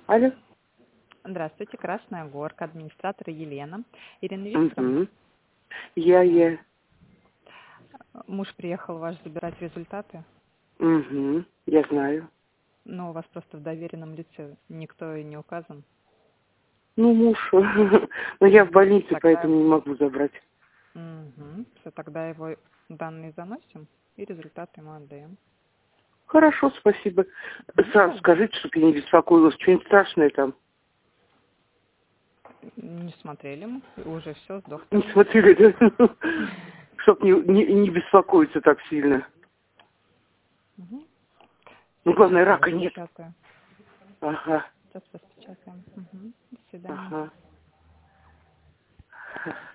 Алло. Здравствуйте, Красная Горка, администратор Елена. Ирина Викторовна. Угу. Я. Муж приехал ваш забирать результаты, Угу. Я знаю. но у вас просто в доверенном лице никто и не указан. Ну, муж. Но я в больнице, Тогда... поэтому не могу забрать. Угу. Все, тогда его данные заносим и результаты ему отдаем. Хорошо, спасибо. Сразу скажите, чтобы я не беспокоилась. Что-нибудь страшное там? Не смотрели мы, уже все с Не доктором. смотрели, да? Чтоб не беспокоиться так сильно. Угу. Ну, главное, Сейчас рака нет. распечатаю. Ага. Сейчас распечатаем. Угу. До свидания. Ага.